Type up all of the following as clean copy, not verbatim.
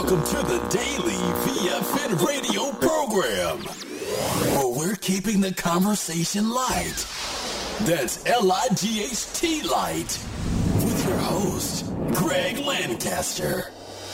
Welcome to the Daily VFN radio program, where we're keeping the conversation light. That's L-I-G-H-T light. With your host, Greg Lancaster.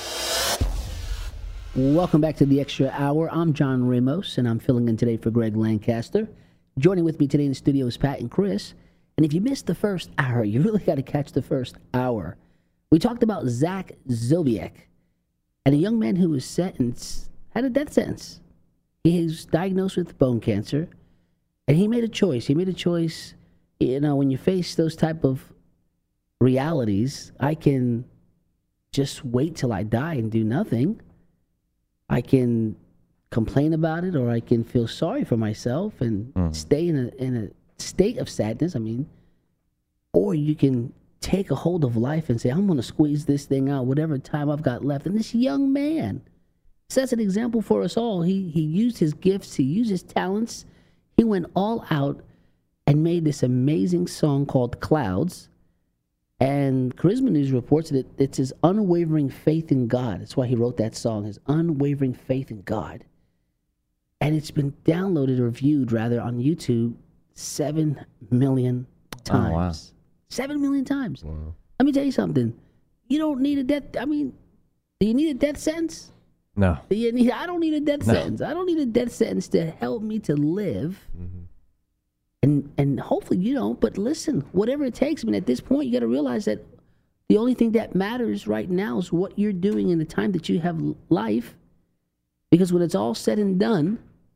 Welcome back to the Extra Hour. I'm John Ramos, and I'm filling in today for Greg Lancaster. Joining with me today in the studio is Pat and Chris. And if you missed the first hour, you really got to catch the first hour. We talked about Zach Zobiec, and a young man who was had a death sentence. He was diagnosed with bone cancer, and he made a choice. When you face those type of realities, I can just wait till I die and do nothing. I can complain about it, or I can feel sorry for myself and stay in a state of sadness. Or you can take a hold of life and say, I'm going to squeeze this thing out, whatever time I've got left. And this young man sets an example for us all. He used his gifts. He used his talents. He went all out and made this amazing song called Clouds. And Charisma News reports that it's his unwavering faith in God. That's why he wrote that song, his unwavering faith in God. And it's been downloaded or viewed, rather, on YouTube 7 million times. Oh, wow. 7 million times. Wow. Let me tell you something. You don't need a death. Do you need a death sentence? No. I don't need a death sentence. I don't need a death sentence to help me to live. Mm-hmm. And hopefully you don't. But listen, whatever it takes. At this point, you got to realize that the only thing that matters right now is what you're doing in the time that you have life. Because when it's all said and done,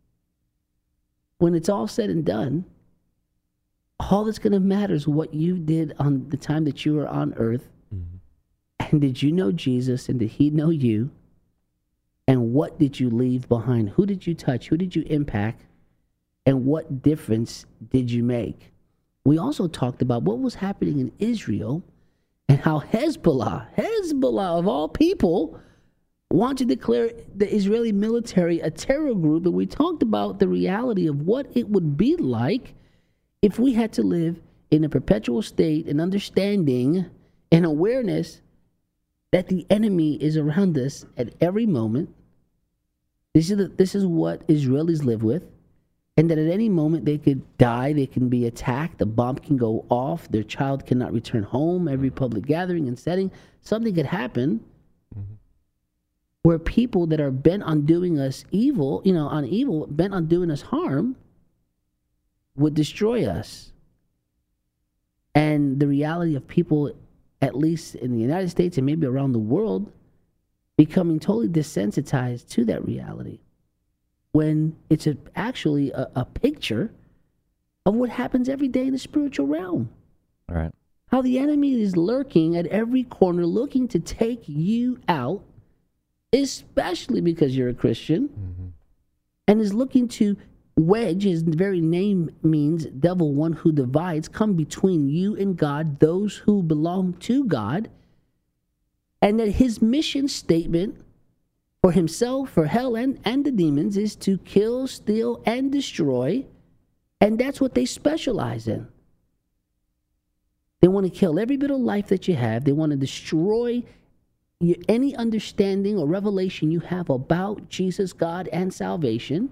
all that's going to matter is what you did on the time that you were on earth. Mm-hmm. And did you know Jesus, and did he know you? And what did you leave behind? Who did you touch? Who did you impact? And what difference did you make? We also talked about what was happening in Israel and how Hezbollah of all people, want to declare the Israeli military a terror group. And we talked about the reality of what it would be like if we had to live in a perpetual state and understanding and awareness that the enemy is around us at every moment. This is what Israelis live with, and that at any moment they could die, they can be attacked, a bomb can go off, their child cannot return home, every public gathering and setting, something could happen where people that are bent on doing us evil, bent on doing us harm, would destroy us. And the reality of people, at least in the United States and maybe around the world, becoming totally desensitized to that reality, when it's actually a picture of what happens every day in the spiritual realm. All right. How the enemy is lurking at every corner, looking to take you out, especially because you're a Christian, and is looking to wedge, his very name means devil, one who divides, come between you and God, those who belong to God, and that his mission statement for himself, for hell and the demons, is to kill, steal, and destroy, and that's what they specialize in. They want to kill every bit of life that you have. They want to destroy any understanding or revelation you have about Jesus, God, and salvation.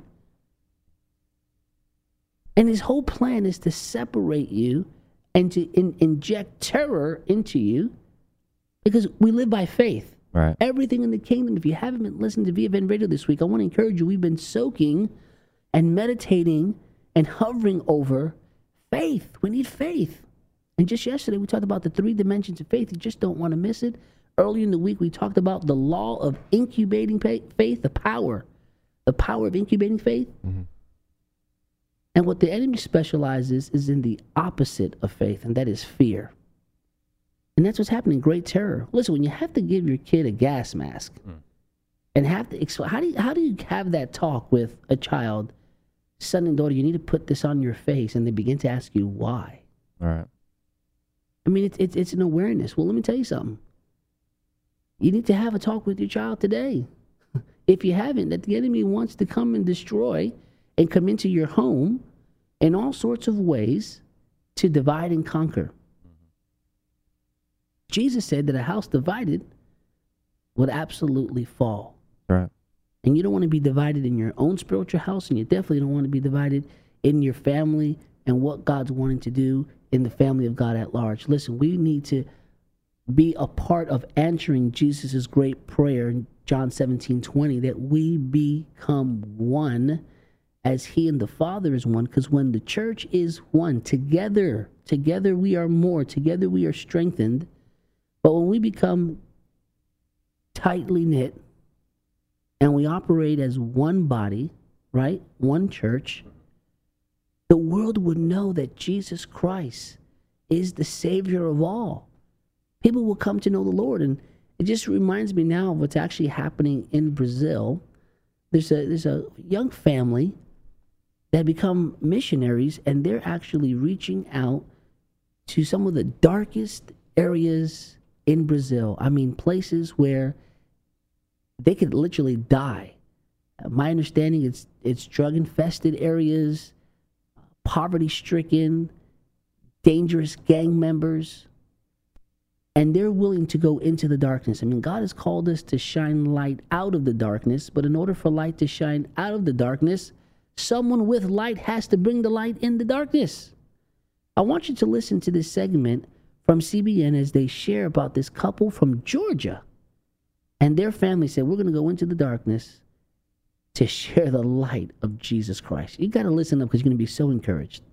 And his whole plan is to separate you and to inject terror into you, because we live by faith. Right. Everything in the kingdom, if you haven't been listening to VFN Radio this week, I want to encourage you. We've been soaking and meditating and hovering over faith. We need faith. And just yesterday, we talked about the 3 dimensions of faith. You just don't want to miss it. Earlier in the week, we talked about the law of incubating faith, the power of incubating faith. Mm-hmm. And what the enemy specializes is in the opposite of faith, and that is fear. And that's what's happening, great terror. Listen, when you have to give your kid a gas mask and have to how do you have that talk with a child, son and daughter, you need to put this on your face, and they begin to ask you why. All right. It's an awareness. Well, let me tell you something. You need to have a talk with your child today. If you haven't, that the enemy wants to come and destroy and come into your home in all sorts of ways to divide and conquer. Jesus said that a house divided would absolutely fall. Right. And you don't want to be divided in your own spiritual house, and you definitely don't want to be divided in your family and what God's wanting to do in the family of God at large. Listen, we need to be a part of answering Jesus' great prayer in John 17:20, that we become one as he and the Father is one, because when the church is one, together we are more, together we are strengthened. But when we become tightly knit and we operate as one body, right, one church, the world would know that Jesus Christ is the Savior of all. People will come to know the Lord. And it just reminds me now of what's actually happening in Brazil. There's a young family that become missionaries, and they're actually reaching out to some of the darkest areas in Brazil. I mean, places where they could literally die. My understanding, it's drug-infested areas, poverty-stricken, dangerous gang members, and they're willing to go into the darkness. I mean, God has called us to shine light out of the darkness, but in order for light to shine out of the darkness, someone with light has to bring the light in the darkness. I want you to listen to this segment from CBN as they share about this couple from Georgia. And their family said, we're going to go into the darkness to share the light of Jesus Christ. You got to listen up because you're going to be so encouraged.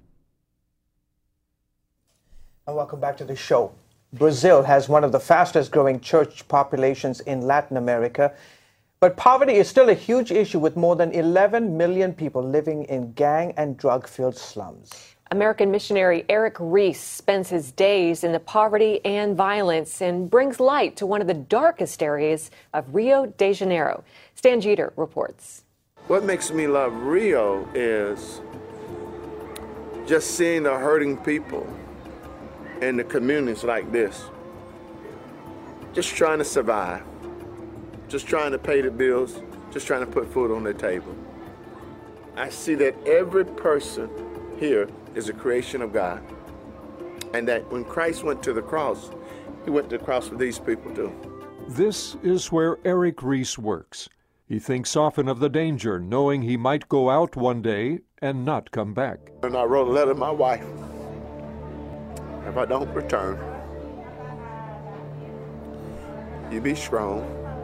And welcome back to the show. Brazil has one of the fastest growing church populations in Latin America. But poverty is still a huge issue, with more than 11 million people living in gang and drug-filled slums. American missionary Eric Reese spends his days in the poverty and violence and brings light to one of the darkest areas of Rio de Janeiro. Stan Jeter reports. What makes me love Rio is just seeing the hurting people in the communities like this, just trying to survive, just trying to pay the bills, just trying to put food on their table. I see that every person here is a creation of God, and that when Christ went to the cross, he went to the cross for these people too. This is where Eric Reese works. He thinks often of the danger, knowing he might go out one day and not come back. And I wrote a letter to my wife. If I don't return, you be strong.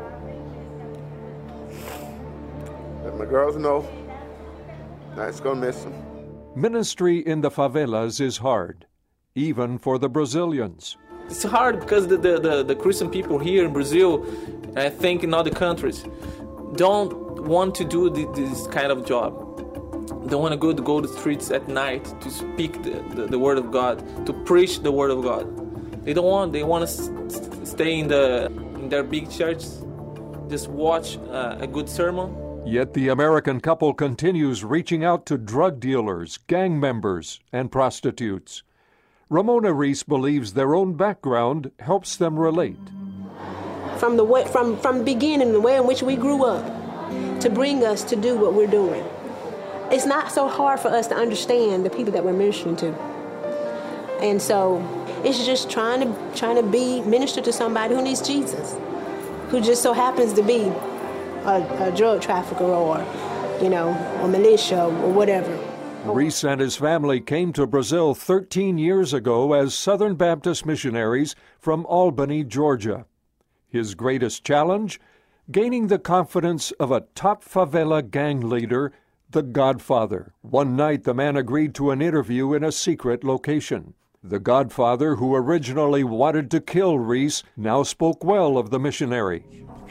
Let my girls know I was gonna miss them. Ministry in the favelas is hard, even for the Brazilians. It's hard because the Christian people here in Brazil, I think in other countries, don't want to do this kind of job. They want to go to the streets at night to speak the word of God, to preach the word of God. They want to stay in their big churches, just watch a good sermon. Yet the American couple continues reaching out to drug dealers, gang members, and prostitutes. Ramona Reese believes their own background helps them relate. From the beginning, the way in which we grew up, to bring us to do what we're doing. It's not so hard for us to understand the people that we're ministering to. And so it's just trying to be minister to somebody who needs Jesus, who just so happens to be a drug trafficker or, a militia or whatever. Reese and his family came to Brazil 13 years ago as Southern Baptist missionaries from Albany, Georgia. His greatest challenge? Gaining the confidence of a top favela gang leader, the Godfather. One night, the man agreed to an interview in a secret location. The Godfather, who originally wanted to kill Reese, now spoke well of the missionary.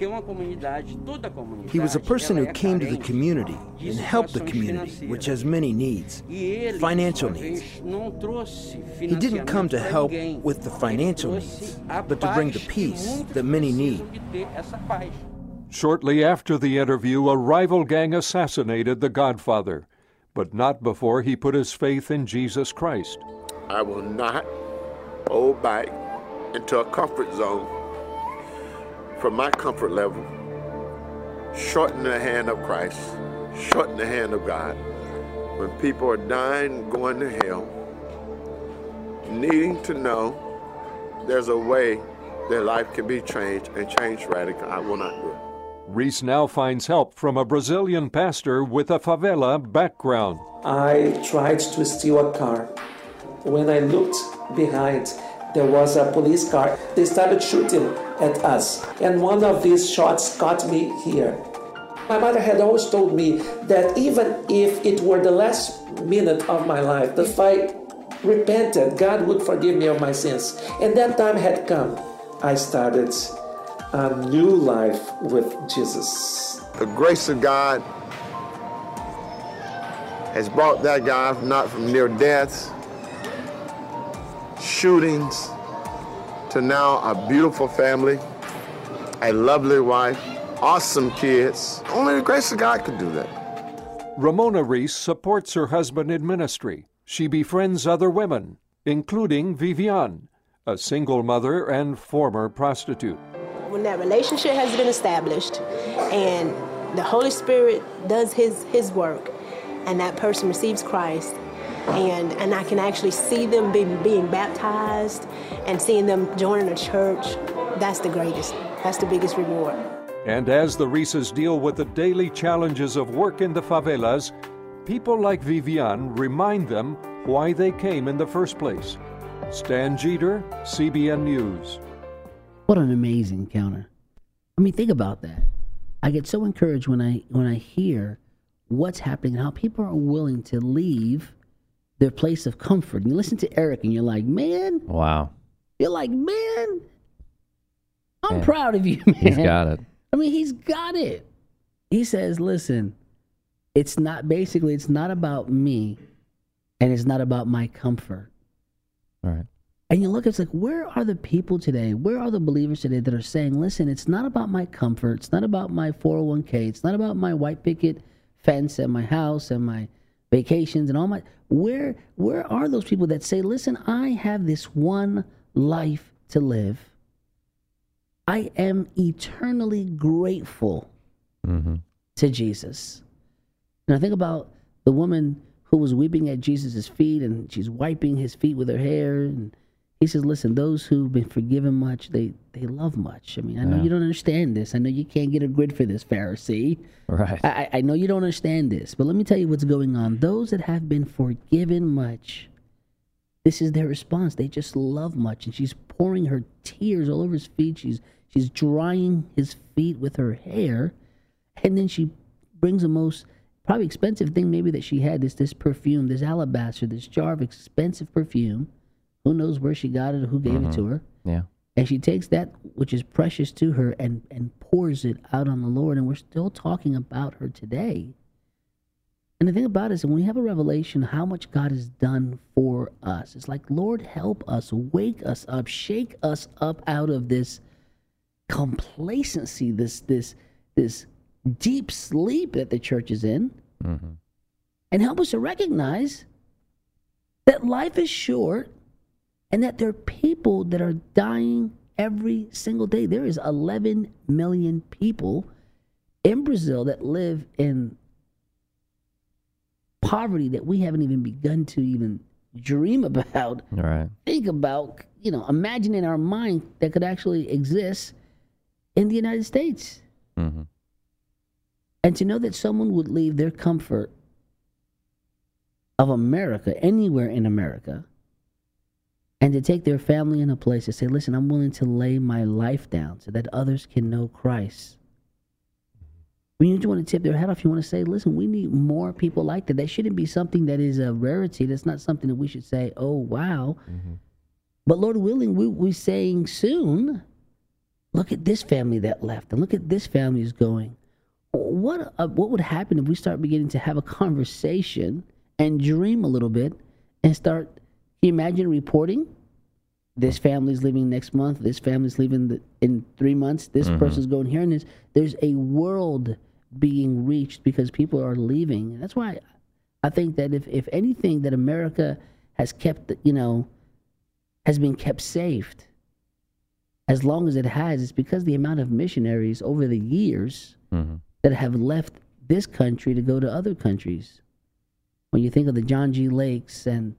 He was a person who came to the community and helped the community, which has many needs, financial needs. He didn't come to help with the financial needs, but to bring the peace that many need. Shortly after the interview, a rival gang assassinated the Godfather, but not before he put his faith in Jesus Christ. I will not hold back into a comfort zone from my comfort level. Shorten the hand of Christ, shorten the hand of God. When people are dying, going to hell, needing to know there's a way their life can be changed and changed radically, I will not do it. Reese now finds help from a Brazilian pastor with a favela background. I tried to steal a car. When I looked behind, there was a police car. They started shooting at us, and one of these shots got me here. My mother had always told me that even if it were the last minute of my life, if I repented, God would forgive me of my sins. And that time had come. I started a new life with Jesus. The grace of God has brought that guy not from near death, shootings, to now a beautiful family, a lovely wife, awesome kids. Only the grace of God could do that. Ramona Reese supports her husband in ministry. She befriends other women, including Vivian, a single mother and former prostitute. When that relationship has been established and the Holy Spirit does his work and that person receives Christ, and I can actually see them being baptized and seeing them joining a church, that's the greatest. That's the biggest reward. And as the Reeses deal with the daily challenges of work in the favelas, people like Vivian remind them why they came in the first place. Stan Jeter, CBN News. What an amazing encounter. I mean, think about that. I get so encouraged when I hear what's happening and how people are willing to leave their place of comfort. And you listen to Eric and you're like, man. Wow. You're like, man, I'm proud of you, man. He's got it. I mean, he's got it. He says, listen, it's not about me and it's not about my comfort. All right. And you look, it's like, where are the people today? Where are the believers today that are saying, listen, it's not about my comfort. It's not about my 401k. It's not about my white picket fence and my house and my vacations and all my, where are those people that say, listen, I have this one life to live. I am eternally grateful to Jesus. And I think about the woman who was weeping at Jesus' feet and she's wiping his feet with her hair. And he says, listen, those who've been forgiven much, they love much. I mean, I know you don't understand this. I know you can't get a grid for this, Pharisee. Right. I know you don't understand this. But let me tell you what's going on. Those that have been forgiven much, this is their response. They just love much. And she's pouring her tears all over his feet. She's drying his feet with her hair. And then she brings the most probably expensive thing maybe that she had, this perfume, this alabaster, this jar of expensive perfume. Who knows where she got it or who gave it to her. Yeah. And she takes that which is precious to her and pours it out on the Lord. And we're still talking about her today. And the thing about it is, when we have a revelation how much God has done for us, it's like, Lord, help us, wake us up, shake us up out of this complacency, this deep sleep that the church is in, and help us to recognize that life is short and that there are people that are dying every single day. There is 11 million people in Brazil that live in poverty that we haven't even begun to even dream about, think about, imagine in our mind that could actually exist in the United States. And to know that someone would leave their comfort of America, anywhere in America, and to take their family in a place to say, listen, I'm willing to lay my life down so that others can know Christ. When you want to tip their head off, you want to say, listen, we need more people like that. That shouldn't be something that is a rarity. That's not something that we should say, oh, wow. But Lord willing, we're saying soon, look at this family that left, and look at this family is going. What would happen if we start beginning to have a conversation and dream a little bit and start, can you imagine reporting? This family's leaving next month. This family's leaving in 3 months. This person's going here. And there's a world being reached because people are leaving. And that's why I think that if anything that America has kept, has been kept safe, as long as it has, it's because the amount of missionaries over the years that have left this country to go to other countries. When you think of the John G. Lakes and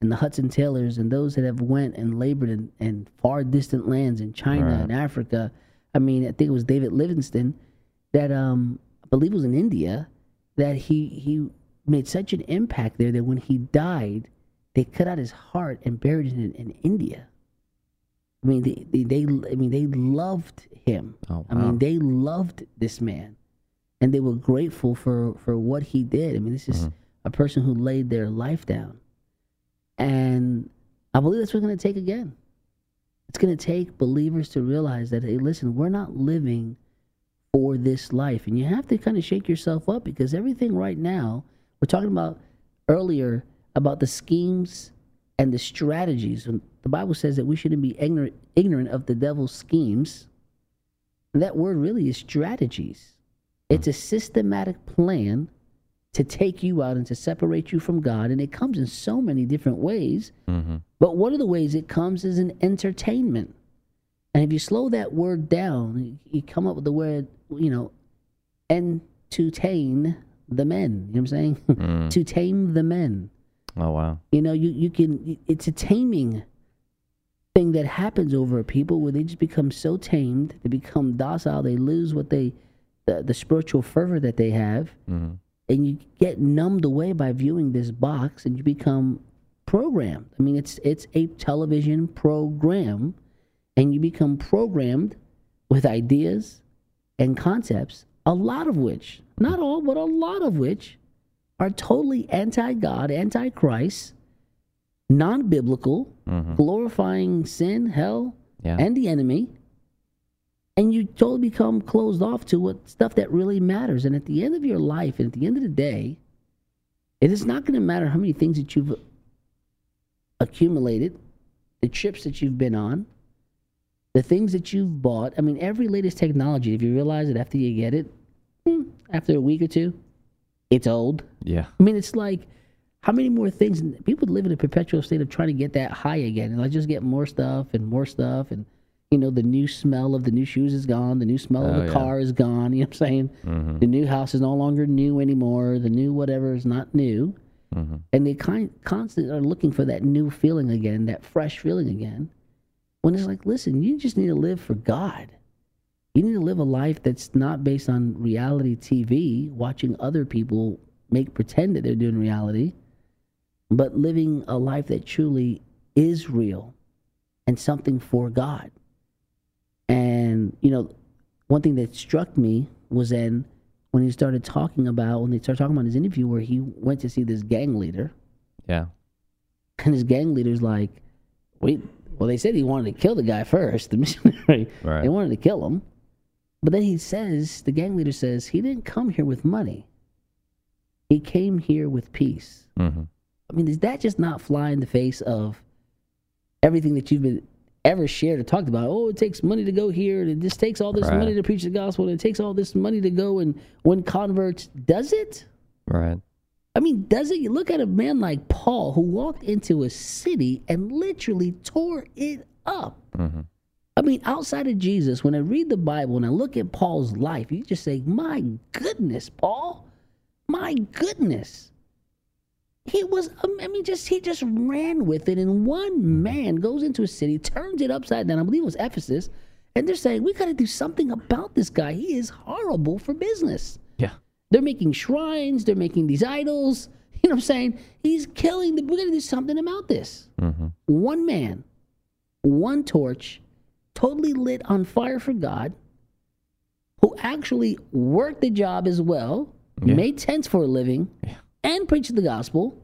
and the Hudson Taylors and those that have went and labored in far distant lands in China and Africa. I mean, I think it was David Livingstone that I believe was in India, that he made such an impact there that when he died, they cut out his heart and buried it in India. I mean, they loved him. Oh, wow. I mean, they loved this man, and they were grateful for what he did. I mean, this is a person who laid their life down, and I believe that's what it's going to take again. It's going to take believers to realize that, hey, listen, we're not living for this life, and you have to kind of shake yourself up, because everything right now, we're talking about earlier about the schemes and the strategies. The Bible says that we shouldn't be ignorant of the devil's schemes. And that word really is strategies. It's a systematic plan to take you out and to separate you from God. And it comes in so many different ways. But one of the ways it comes is in entertainment. And if you slow that word down, you come up with the word, entertain the men. You know what I'm saying? To tame the men. Oh, wow. You can, it's a taming thing that happens over people where they just become so tamed, they become docile, they lose what the spiritual fervor that they have, and you get numbed away by viewing this box, and you become programmed. I mean, it's a television program, and you become programmed with ideas and concepts, a lot of which, not all, but a lot of which, are totally anti-God, anti-Christ, non-biblical, glorifying sin, hell, and the enemy. And you totally become closed off to what stuff that really matters. And at the end of your life, and at the end of the day, it is not going to matter how many things that you've accumulated, the trips that you've been on, the things that you've bought. I mean, every latest technology, if you realize it after you get it, after a week or two, it's old. Yeah. I mean, it's like, how many more things? People live in a perpetual state of trying to get that high again. And I just get more stuff. And, the new smell of the new shoes is gone. The new smell of the car is gone. You know what I'm saying? The new house is no longer new anymore. The new whatever is not new. And they constantly are looking for that new feeling again, that fresh feeling again. When it's like, listen, you just need to live for God. You need to live a life that's not based on reality TV, watching other people pretend that they're doing reality, but living a life that truly is real and something for God. And, one thing that struck me was when they started talking about his interview where he went to see this gang leader. Yeah. And his gang leader's like, they said he wanted to kill the guy first, the missionary. Right. They wanted to kill him. But then the gang leader says, he didn't come here with money. He came here with peace. I mean, does that just not fly in the face of everything that you've been ever shared or talked about? Oh, it takes money to go here, and it just takes all this money to preach the gospel, and it takes all this money to go and win converts. Does it? Right. I mean, does it? You look at a man like Paul who walked into a city and literally tore it up. I mean, outside of Jesus, when I read the Bible and I look at Paul's life, you just say, my goodness, Paul, my goodness. He just ran with it. And one man goes into a city, turns it upside down. I believe it was Ephesus. And they're saying, we got to do something about this guy. He is horrible for business. Yeah. They're making shrines. They're making these idols. You know what I'm saying? He's killing we got to do something about this. One man, one torch, totally lit on fire for God, who actually worked the job as well, made tents for a living, and preached the gospel,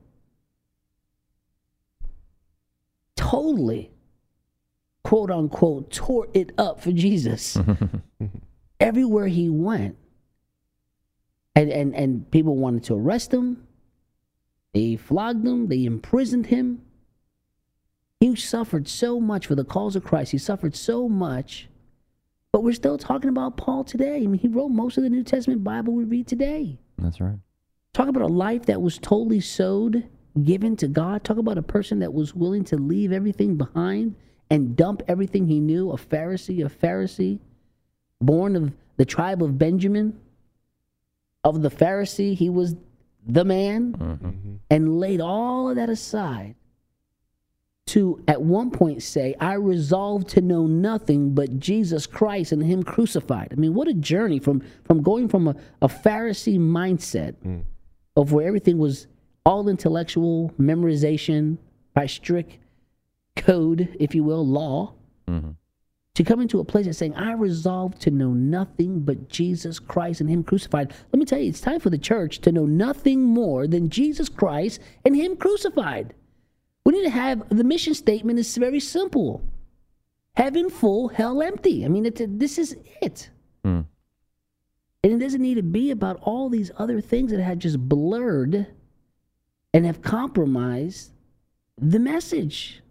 totally, quote unquote, tore it up for Jesus. Everywhere he went. And people wanted to arrest him. They flogged him. They imprisoned him. He suffered so much for the cause of Christ. He suffered so much. But we're still talking about Paul today. I mean, he wrote most of the New Testament Bible we read today. That's right. Talk about a life that was totally sowed, given to God. Talk about a person that was willing to leave everything behind and dump everything he knew. A Pharisee, born of the tribe of Benjamin. Of the Pharisee, he was the man, and laid all of that aside to, at one point, say, I resolved to know nothing but Jesus Christ and him crucified. I mean, what a journey from going from a Pharisee mindset of where everything was all intellectual memorization by strict code, if you will, law, to come into a place that's saying, I resolved to know nothing but Jesus Christ and him crucified. Let me tell you, it's time for the church to know nothing more than Jesus Christ and him crucified. We need to have, the mission statement is very simple. Heaven full, hell empty. I mean, this is it. And it doesn't need to be about all these other things that have just blurred and have compromised the message.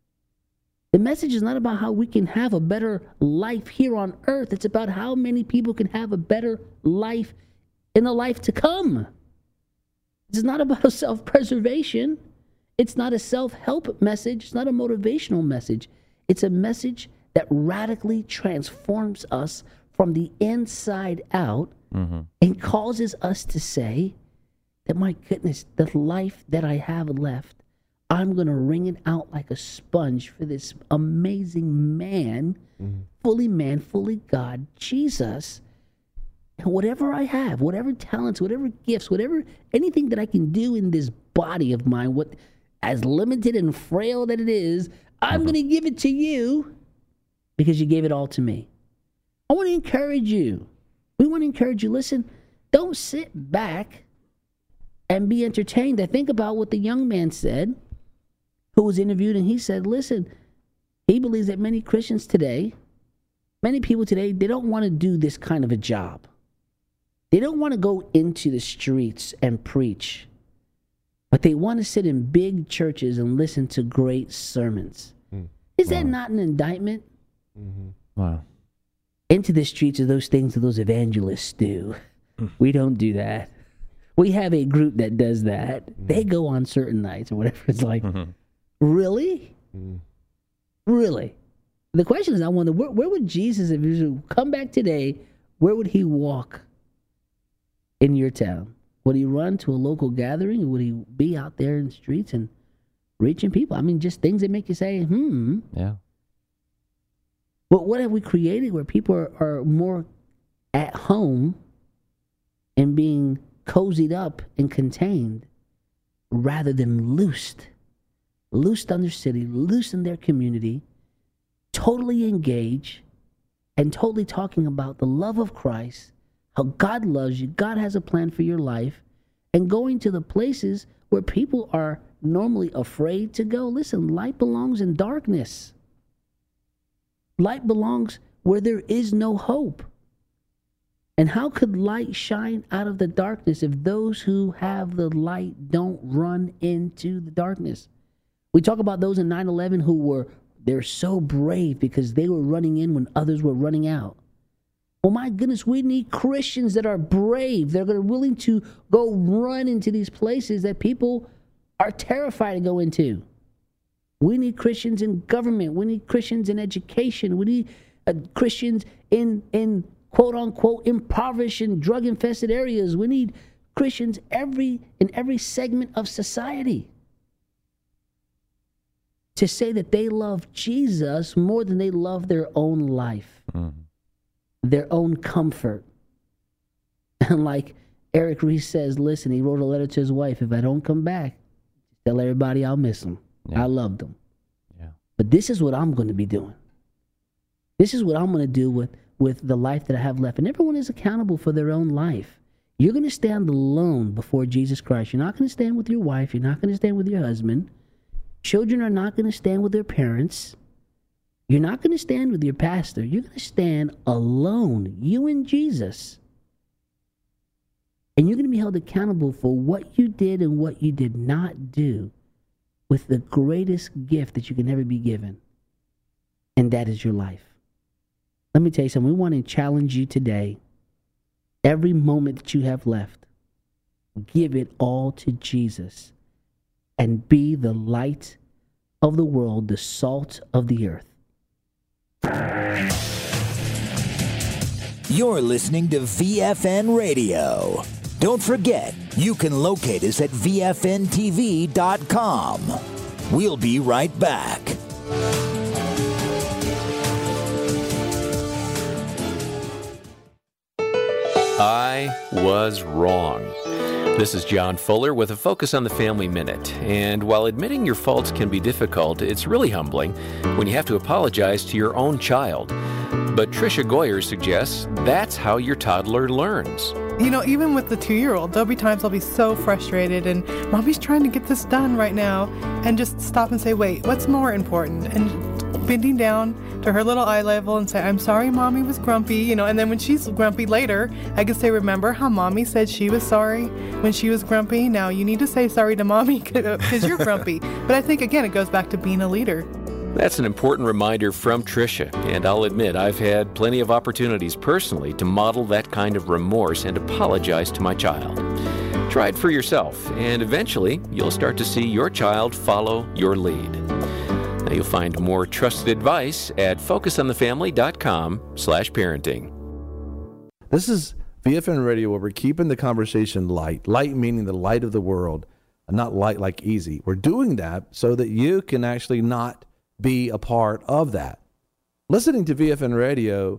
The message is not about how we can have a better life here on earth. It's about how many people can have a better life in the life to come. It's not about self-preservation. It's not a self-help message. It's not a motivational message. It's a message that radically transforms us from the inside out and causes us to say that, my goodness, the life that I have left, I'm going to wring it out like a sponge for this amazing man, fully God, Jesus. And whatever I have, whatever talents, whatever gifts, anything that I can do in this body of mine, as limited and frail that it is, I'm going to give it to you because you gave it all to me. I want to encourage you. We want to encourage you. Listen, don't sit back and be entertained. I think about what the young man said who was interviewed, and he said, listen, he believes that many Christians today, many people today, they don't want to do this kind of a job. They don't want to go into the streets and preach. But they want to sit in big churches and listen to great sermons. Is that not an indictment? Wow. Into the streets are those things that those evangelists do. We don't do that. We have a group that does that. They go on certain nights or whatever. It's like, really? Really? The question is, I wonder, where would Jesus, if he would come back today, where would he walk in your town? Would he run to a local gathering? Or would he be out there in the streets and reaching people? I mean, just things that make you say, Yeah. But what have we created where people are more at home and being cozied up and contained rather than loosed on their city, loosed in their community, totally engaged and totally talking about the love of Christ, how God loves you, God has a plan for your life, and going to the places where people are normally afraid to go. Listen, light belongs in darkness. Light belongs where there is no hope. And how could light shine out of the darkness if those who have the light don't run into the darkness? We talk about those in 9/11 they're so brave because they were running in when others were running out. Well, my goodness, we need Christians that are brave. They're willing to go run into these places that people are terrified to go into. We need Christians in government. We need Christians in education. We need Christians in quote-unquote impoverished and drug-infested areas. We need Christians in every segment of society to say that they love Jesus more than they love their own life, their own comfort. And like Eric Reese says, listen, he wrote a letter to his wife, if I don't come back, tell everybody I'll miss them. Yeah. I loved them. Yeah. But this is what I'm going to be doing. This is what I'm going to do with the life that I have left. And everyone is accountable for their own life. You're going to stand alone before Jesus Christ. You're not going to stand with your wife. You're not going to stand with your husband. Children are not going to stand with their parents. You're not going to stand with your pastor. You're going to stand alone, you and Jesus. And you're going to be held accountable for what you did and what you did not do with the greatest gift that you can ever be given. And that is your life. Let me tell you something. We want to challenge you today. Every moment that you have left, give it all to Jesus and be the light of the world, the salt of the earth. You're listening to VFN Radio. Don't forget, you can locate us at VFNTV.com. We'll be right back. I was wrong. This is John Fuller with a Focus on the Family Minute. And while admitting your faults can be difficult, it's really humbling when you have to apologize to your own child. But Tricia Goyer suggests that's how your toddler learns. You know, even with the 2-year-old, there'll be times I'll be so frustrated and Mommy's trying to get this done right now, and just stop and say, wait, what's more important? And bending down to her little eye level and say, I'm sorry Mommy was grumpy, you know, and then when she's grumpy later, I can say, remember how Mommy said she was sorry when she was grumpy? Now you need to say sorry to Mommy because you're grumpy. But I think, again, it goes back to being a leader. That's an important reminder from Tricia, and I'll admit I've had plenty of opportunities personally to model that kind of remorse and apologize to my child. Try it for yourself, and eventually you'll start to see your child follow your lead. Now you'll find more trusted advice at focusonthefamily.com/parenting. This is VFN Radio, where we're keeping the conversation light. Light meaning the light of the world, and not light like easy. We're doing that so that you can actually not be a part of that. Listening to VFN Radio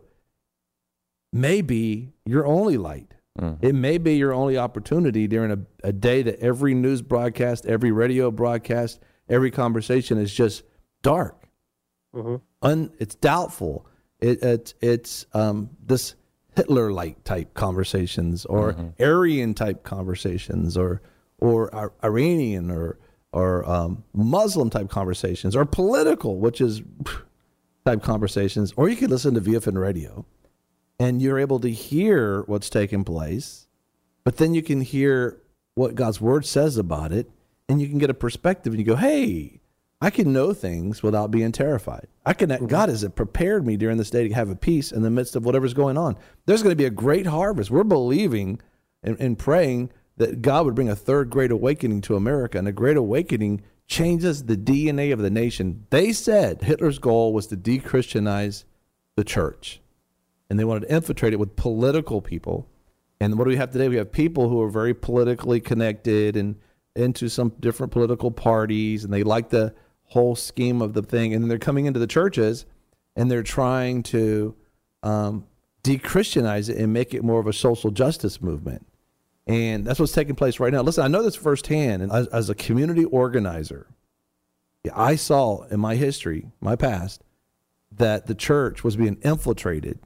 may be your only light. It may be your only opportunity during a day that every news broadcast, every radio broadcast, every conversation is just dark. It's doubtful. It's this Hitler-like type conversations, or Aryan type conversations, or Iranian or Muslim type conversations, or political, which is type conversations. Or you could listen to VFN Radio and you're able to hear what's taking place, but then you can hear what God's word says about it, and you can get a perspective, and you go, hey, I can know things without being terrified. God has prepared me during this day to have a peace in the midst of whatever's going on. There's going to be a great harvest. We're believing and praying that God would bring a third great awakening to America, and a great awakening changes the DNA of the nation. They said Hitler's goal was to de-Christianize the church, and they wanted to infiltrate it with political people. And what do we have today? We have people who are very politically connected and into some different political parties, and they like the whole scheme of the thing. And then they're coming into the churches, and they're trying to de-Christianize it and make it more of a social justice movement. And that's what's taking place right now. Listen, I know this firsthand. And as a community organizer, I saw in my history, my past, that the church was being infiltrated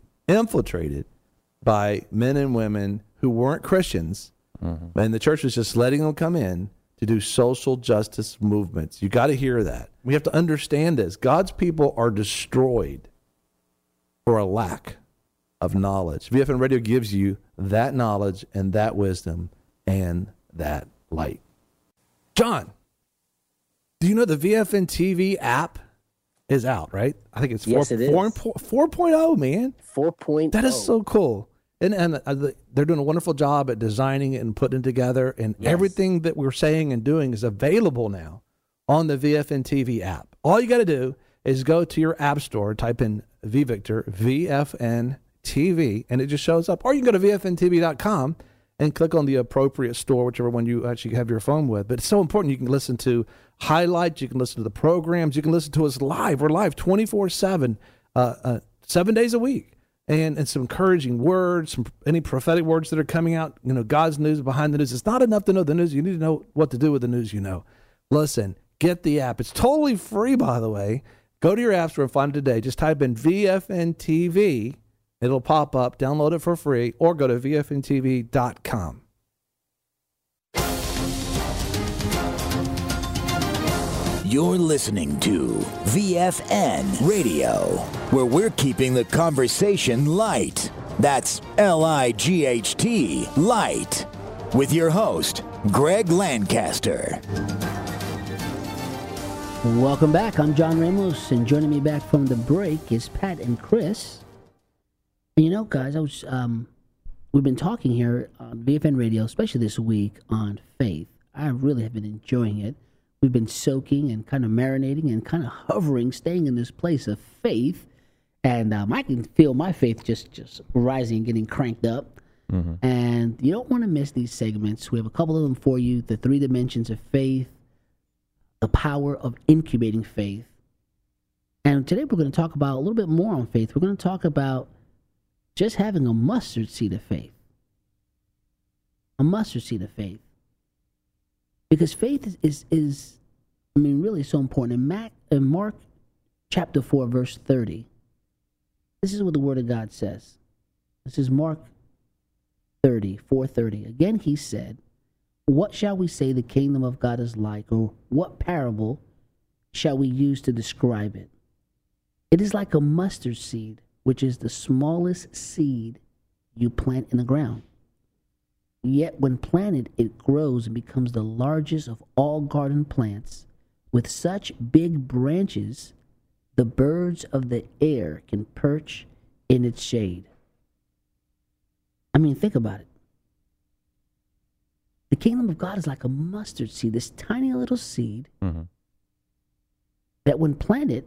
by men and women who weren't Christians. And the church was just letting them come in to do social justice movements. You got to hear that. We have to understand this. God's people are destroyed for a lack of knowledge. VFN Radio gives you that knowledge and that wisdom and that light. John, do you know the VFN TV app is out, right? I think it's 4.0, man. 4.0. That is so cool. And they're doing a wonderful job at designing it and putting it together. And everything that we're saying and doing is available now on the VFN TV app. All you got to do is go to your app store, type in VVictor, VFN TV, and it just shows up. Or you can go to VFNTV.com and click on the appropriate store, whichever one you actually have your phone with. But it's so important. You can listen to highlights. You can listen to the programs. You can listen to us live. We're live 24/7, 7 days a week. And some encouraging words, any prophetic words that are coming out, God's news behind the news. It's not enough to know the news. You need to know what to do with the news you know. Listen, get the app. It's totally free, by the way. Go to your app store and find it today. Just type in VFN TV. It'll pop up. Download it for free, or go to VFNTV.com. You're listening to VFN Radio, where we're keeping the conversation light. That's L-I-G-H-T, light. With your host, Greg Lancaster. Welcome back. I'm John Ramos, and joining me back from the break is Pat and Chris. And guys, we've been talking here on VFN Radio, especially this week, on faith. I really have been enjoying it. We've been soaking and kind of marinating and kind of hovering, staying in this place of faith. And I can feel my faith just rising, getting cranked up. And you don't want to miss these segments. We have a couple of them for you. The 3 dimensions of faith, the power of incubating faith. And today we're going to talk about a little bit more on faith. We're going to talk about just having a mustard seed of faith. A mustard seed of faith. Because faith is really so important. In Mark chapter 4, verse 30, this is what the Word of God says. This is Mark 4:30. Again he said, what shall we say the kingdom of God is like, or what parable shall we use to describe it? It is like a mustard seed, which is the smallest seed you plant in the ground. Yet when planted, it grows and becomes the largest of all garden plants, with such big branches, the birds of the air can perch in its shade. I mean, think about it. The kingdom of God is like a mustard seed, this tiny little seed that when planted,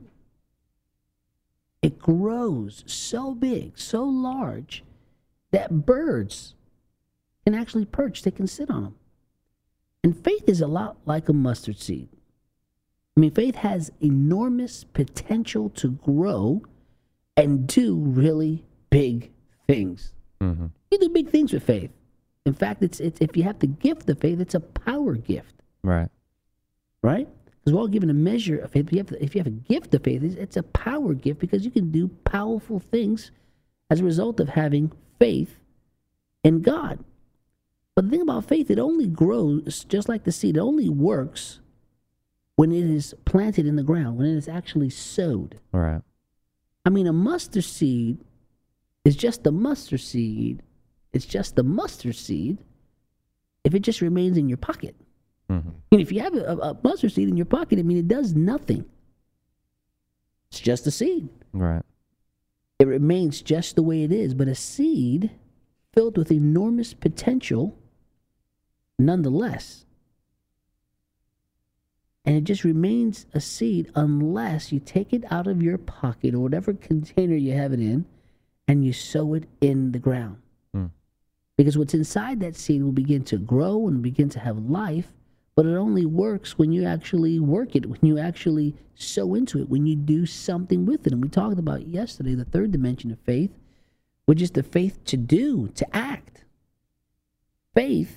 it grows so big, so large, that birds can actually perch. They can sit on them. And faith is a lot like a mustard seed. I mean, faith has enormous potential to grow and do really big things. You do big things with faith. In fact, it's if you have the gift of faith, it's a power gift. Right. Right? Because we're all given a measure of faith. If you have a gift of faith, it's a power gift because you can do powerful things as a result of having faith in God. But the thing about faith, it only grows, just like the seed, it only works when it is planted in the ground, when it is actually sowed. Right. I mean, a mustard seed is just a mustard seed. It's just the mustard seed if it just remains in your pocket. And if you have a mustard seed in your pocket, I mean, it does nothing. It's just a seed. Right. It remains just the way it is. But a seed filled with enormous potential, nonetheless. And it just remains a seed unless you take it out of your pocket or whatever container you have it in and you sow it in the ground. Because what's inside that seed will begin to grow and begin to have life, but it only works when you actually work it, when you actually sow into it, when you do something with it. And we talked about yesterday the third dimension of faith, which is the faith to do, to act. Faith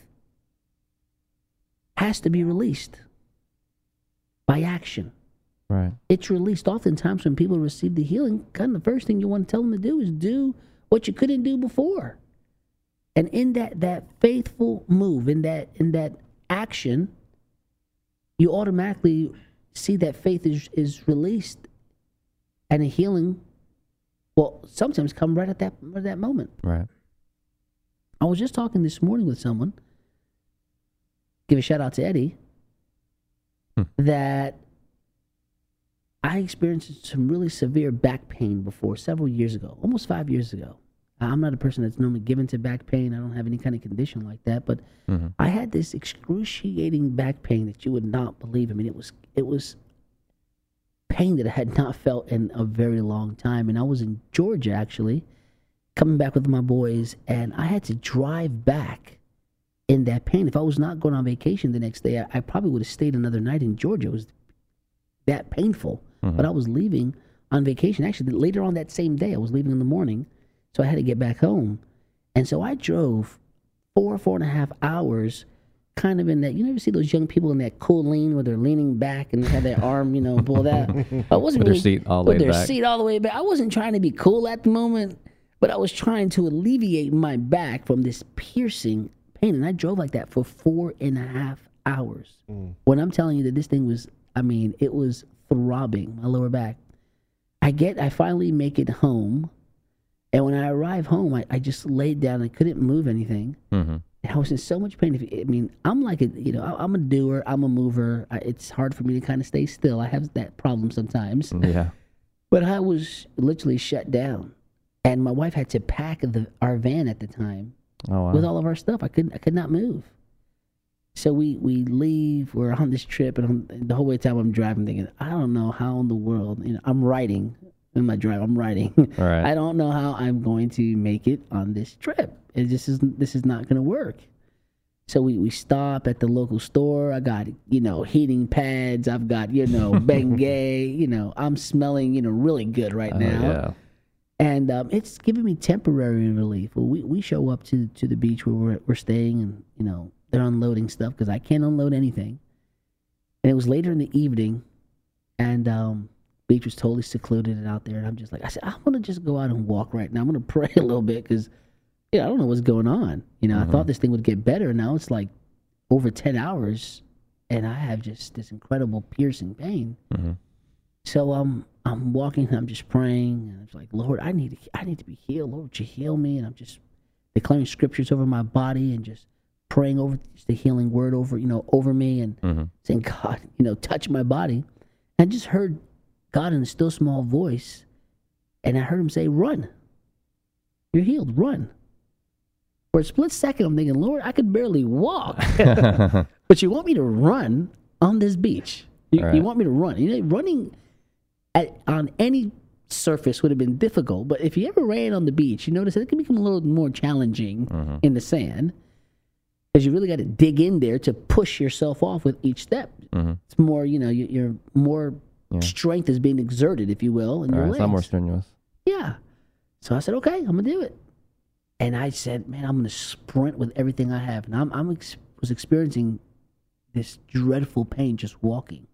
has to be released by action. Right. It's released. Oftentimes when people receive the healing, kind of the first thing you want to tell them to do is do what you couldn't do before. And in that faithful move, in that action, you automatically see that faith is released, and a healing will sometimes come right at that moment. Right. I was just talking this morning with someone. Give a shout out to Eddie. That I experienced some really severe back pain before several years ago, almost 5 years ago. I'm not a person that's normally given to back pain. I don't have any kind of condition like that. But I had this excruciating back pain that you would not believe. I mean, it was pain that I had not felt in a very long time. And I was in Georgia, actually, coming back with my boys. And I had to drive back in that pain. If I was not going on vacation the next day, I probably would have stayed another night in Georgia. It was that painful. But I was leaving on vacation. Actually, later on that same day, I was leaving in the morning. So I had to get back home. And so I drove 4.5 hours kind of in that, you ever see those young people in that cool lean where they're leaning back and they have their arm, pulled out? I wasn't with really, their seat all the way with their back. seat all the way back. I wasn't trying to be cool at the moment, but I was trying to alleviate my back from this piercing pain. And I drove like that for 4.5 hours. When I'm telling you that this thing was, it was throbbing, my lower back. I finally make it home. And when I arrived home, I just laid down. I couldn't move anything. I was in so much pain. I'm like, I'm a doer. I'm a mover. It's hard for me to kind of stay still. I have that problem sometimes. Yeah. But I was literally shut down. And my wife had to pack our van at the time with all of our stuff. I could not move. So we leave. We're on this trip. And the whole way time I'm driving thinking, I don't know how in the world, I'm writing. In my drive, I'm writing. Right. I don't know how I'm going to make it on this trip. This is not going to work. So we stop at the local store. I got, heating pads. I've got, Bengay. I'm smelling, really good right now. Yeah. And it's giving me temporary relief. Well, we show up to the beach where we're staying, and, they're unloading stuff because I can't unload anything. And it was later in the evening, and beach was totally secluded and out there. And I'm just like, I said, I'm going to just go out and walk right now. I'm going to pray a little bit because, I don't know what's going on. I thought this thing would get better. Now it's like over 10 hours, and I have just this incredible piercing pain. Mm-hmm. So I'm walking, and I'm just praying, and I'm like, Lord, I need to be healed. Lord, would you heal me? And I'm just declaring scriptures over my body and just praying over the healing word over me, and saying, God, touch my body. And I just heard God in a still small voice, and I heard him say, run. You're healed, run. For a split second, I'm thinking, Lord, I could barely walk. But you want me to run on this beach. You want me to run. Running on any surface would have been difficult, but if you ever ran on the beach, you notice it can become a little more challenging in the sand, because you really got to dig in there to push yourself off with each step. It's more, you're more strength is being exerted, if you will, in your legs. It's not more strenuous. Yeah. So I said, okay, I'm going to do it. And I said, man, I'm going to sprint with everything I have. And I was experiencing this dreadful pain just walking.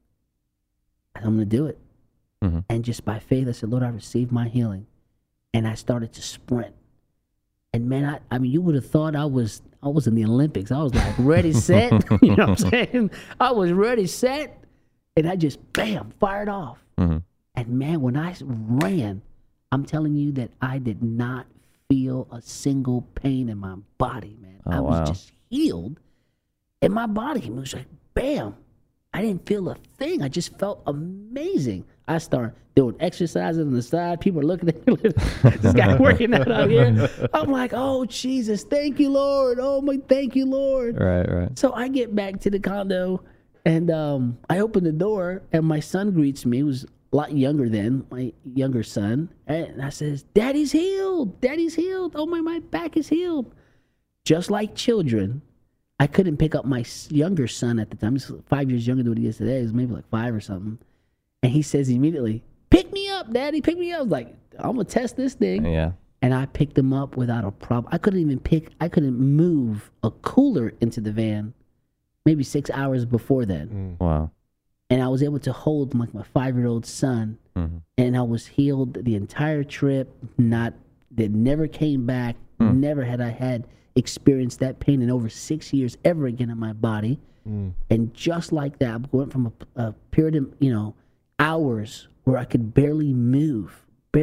And I'm going to do it. And just by faith, I said, Lord, I received my healing. And I started to sprint. And man, I mean, you would have thought I was in the Olympics. I was like ready, set. You know what I'm saying? I was ready, set. And I just, bam, fired off. And man, when I ran, I'm telling you that I did not feel a single pain in my body, man. I was just healed. And my body was like, bam. I didn't feel a thing. I just felt amazing. I started doing exercises on the side. People are looking at me. This guy working out here. I'm like, oh, Jesus, thank you, Lord. Oh, my, thank you, Lord. Right. So I get back to the condo, and I open the door, and my son greets me. He was a lot younger then, my younger son. And I says, Daddy's healed. Daddy's healed. Oh, my back is healed. Just like children, I couldn't pick up my younger son at the time. He's 5 years younger than what he is today. He was maybe like 5 or something. And he says immediately, pick me up, Daddy, pick me up. I was like, I'm going to test this thing. Yeah. And I picked him up without a problem. I couldn't move a cooler into the van maybe 6 hours before then. Wow. And I was able to hold my 5-year-old son. And I was healed the entire trip. That never came back. Never had I had experienced that pain in over 6 years ever again in my body. And just like that, I went from a period of, hours where I could barely move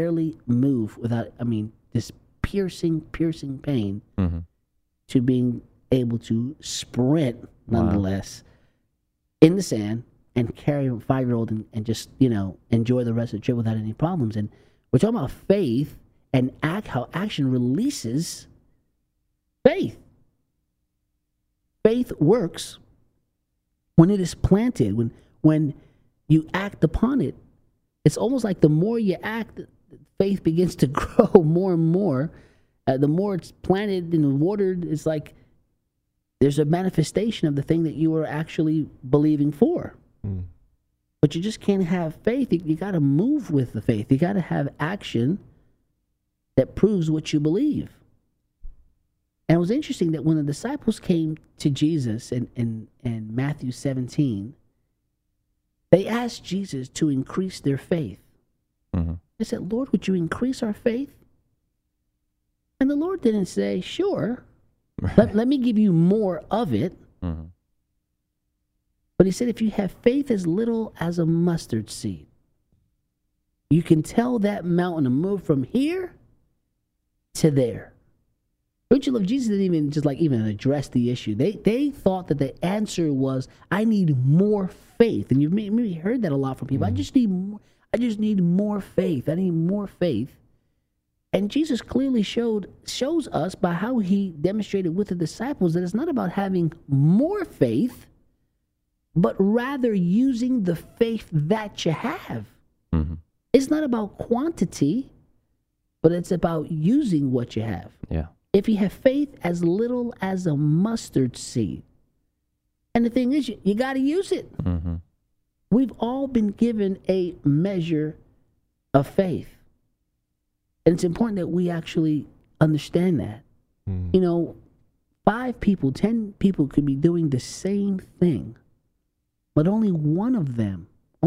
without, this piercing pain, to being able to sprint nonetheless in the sand and carry a 5-year-old and just, enjoy the rest of the trip without any problems. And we're talking about faith and how action releases faith. Faith works when it is planted, when you act upon it. It's almost like the more you act, faith begins to grow more and more. The more it's planted and watered, it's like there's a manifestation of the thing that you are actually believing for. But you just can't have faith. You got to move with the faith. You got to have action that proves what you believe. And it was interesting that when the disciples came to Jesus in Matthew 17, they asked Jesus to increase their faith. They said, Lord, would you increase our faith? And the Lord didn't say, sure, let me give you more of it. But he said, if you have faith as little as a mustard seed, you can tell that mountain to move from here to there. Don't you love? Jesus didn't even address the issue. They thought that the answer was, I need more faith. And you've maybe heard that a lot from people. I just need more faith. I need more faith. And Jesus clearly shows us by how he demonstrated with the disciples that it's not about having more faith, but rather using the faith that you have. It's not about quantity, but it's about using what you have. Yeah. If you have faith as little as a mustard seed. And the thing is, you got to use it. Mm-hmm. We've all been given a measure of faith. And it's important that we actually understand that. Mm-hmm. You know, 5 people, 10 people could be doing the same thing, but only one of them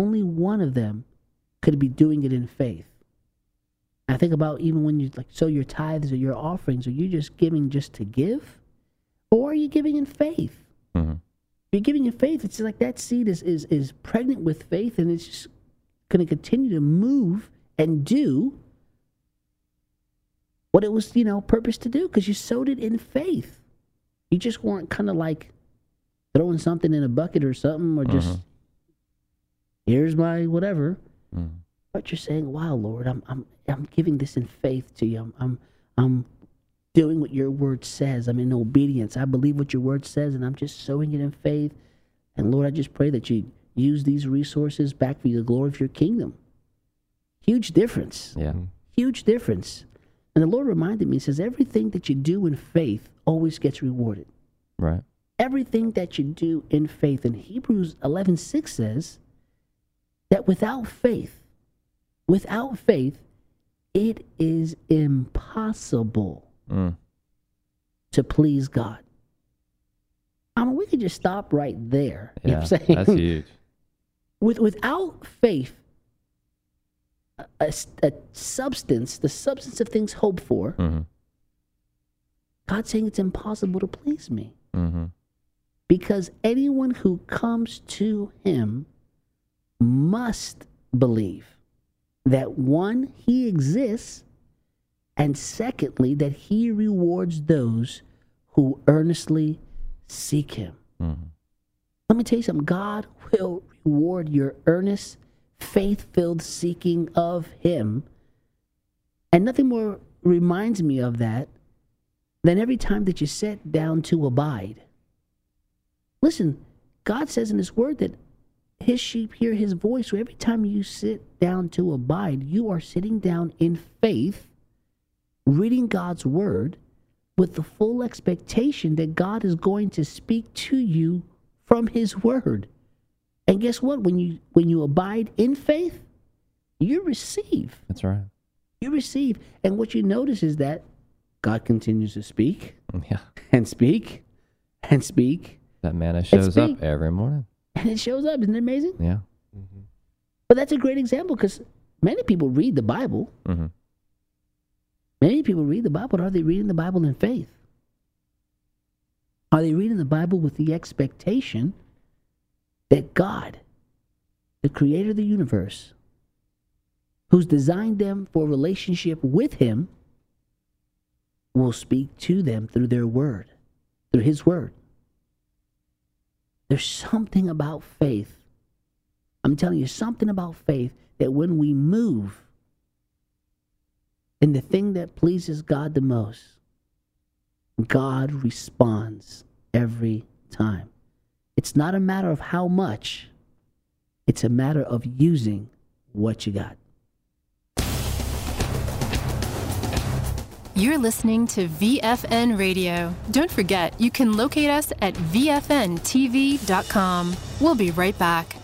could be doing it in faith. I think about even when you sow your tithes or your offerings, are you just giving just to give? Or are you giving in faith? Mm-hmm. If you're giving in faith, it's like that seed is pregnant with faith, and it's just going to continue to move and do what it was, purposed to do, because you sowed it in faith. You just weren't kind of like throwing something in a bucket or something, or just, here's my whatever. Mm-hmm. But you're saying, wow, Lord, I'm giving this in faith to you. I'm doing what your word says. I'm in obedience. I believe what your word says, and I'm just sowing it in faith. And Lord, I just pray that you use these resources back for the glory of your kingdom. Huge difference. Yeah. Huge difference. And the Lord reminded me, he says, everything that you do in faith always gets rewarded. Right. Everything that you do in faith. And Hebrews 11:6 says that without faith, it is impossible to please God. I mean, we could just stop right there. Yeah, you know what I'm saying? That's huge. Without faith, a substance, the substance of things hoped for, God's saying it's impossible to please me. Mm-hmm. Because anyone who comes to him must believe that, one, he exists, and secondly, that he rewards those who earnestly seek him. Mm-hmm. Let me tell you something. God will reward your earnest, faith-filled seeking of him. And nothing more reminds me of that than every time that you sit down to abide. Listen, God says in his word that his sheep hear his voice. So every time you sit down to abide, you are sitting down in faith, reading God's word with the full expectation that God is going to speak to you from his word. And guess what? When you abide in faith, you receive. That's right. You receive. And what you notice is that God continues to speak. Yeah. And speak. And speak. That manna shows up every morning. And it shows up. Isn't it amazing? Yeah. Mm-hmm. But that's a great example, because many people read the Bible. Mm-hmm. Many people read the Bible, but are they reading the Bible in faith? Are they reading the Bible with the expectation that God, the creator of the universe, who's designed them for a relationship with him, will speak to them through their word, through his word? There's something about faith. I'm telling you, something about faith that when we move in the thing that pleases God the most, God responds every time. It's not a matter of how much, it's a matter of using what you got. You're listening to VFN Radio. Don't forget, you can locate us at VFNTV.com. We'll be right back.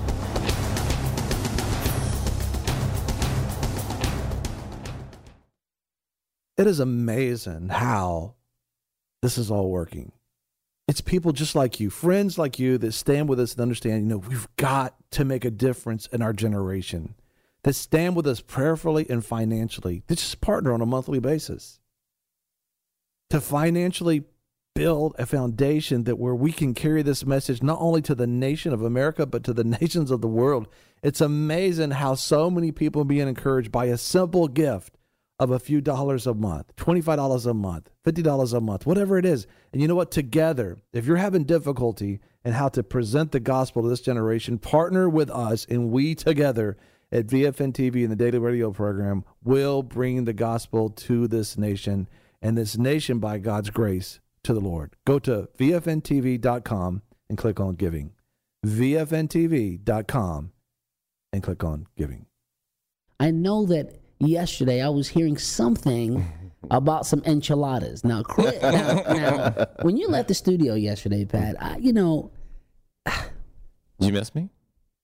It is amazing how this is all working. It's people just like you, friends like you, that stand with us and understand, we've got to make a difference in our generation, that stand with us prayerfully and financially, that just partner on a monthly basis to financially build a foundation that where we can carry this message not only to the nation of America, but to the nations of the world. It's amazing how so many people are being encouraged by a simple gift of a few dollars a month, $25 a month, $50 a month, whatever it is. And you know what? Together, if you're having difficulty in how to present the gospel to this generation, partner with us, and we together at VFN TV and the Daily Radio program will bring the gospel to this nation, and this nation, by God's grace, to the Lord. Go to VFNTV.com and click on giving. VFNTV.com and click on giving. I know that yesterday I was hearing something about some enchiladas. Now, Chris, now, when you left the studio yesterday, Pat, Did you miss me?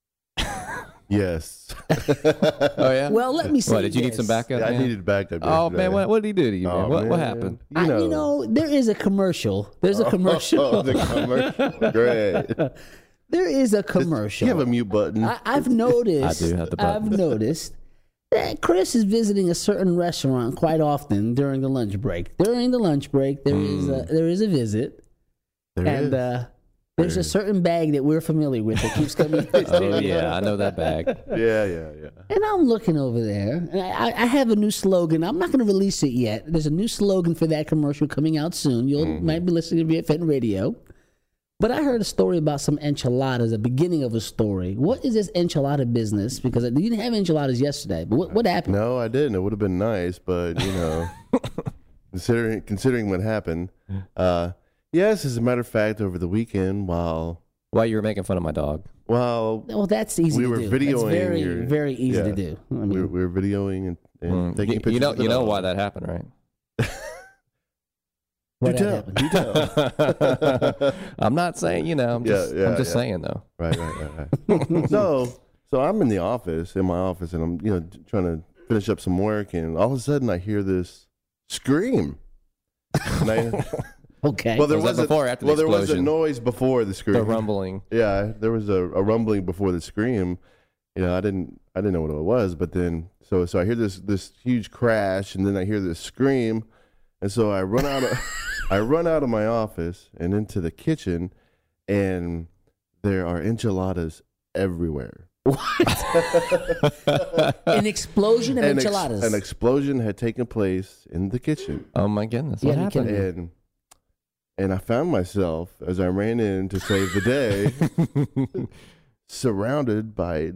Yes. Oh yeah. Well, let me say. What, did you need some backup? Yeah, I needed backup. Oh yesterday. man, what did he do to you, man? Oh, What happened? You know, there is a commercial. There's a commercial. Oh, the commercial. Great. There is a commercial. You have a mute button. I've noticed. I do have the button. I've noticed that Chris is visiting a certain restaurant quite often during the lunch break. During the lunch break, there is a visit, there's a certain bag that we're familiar with that keeps coming. Oh yeah, I know that bag. Yeah. And I'm looking over there, and I have a new slogan. I'm not going to release it yet. There's a new slogan for that commercial coming out soon. You might be listening to VFN Radio. But I heard a story about some enchiladas, the beginning of a story. What is this enchilada business? Because you didn't have enchiladas yesterday. But what happened? No, I didn't. It would have been nice, but considering what happened. Yes, as a matter of fact, over the weekend, while you were making fun of my dog. Well, that's easy to do. We were videoing. That's very easy to do. I mean, we were videoing and taking pictures. You know why that happened, right? What happened? You tell. I'm not saying, I'm just saying though. Right. So I'm in my office, and I'm, trying to finish up some work, and all of a sudden I hear this scream. And okay. Well, there was a noise before the scream. The rumbling. Yeah, there was a rumbling before the scream. I didn't know what it was, but then so I hear this huge crash, and then I hear this scream, and so I run out of my office and into the kitchen, and there are enchiladas everywhere. What? An explosion of enchiladas. An explosion had taken place in the kitchen. Oh my goodness! What happened? And I found myself, as I ran in to save the day, surrounded by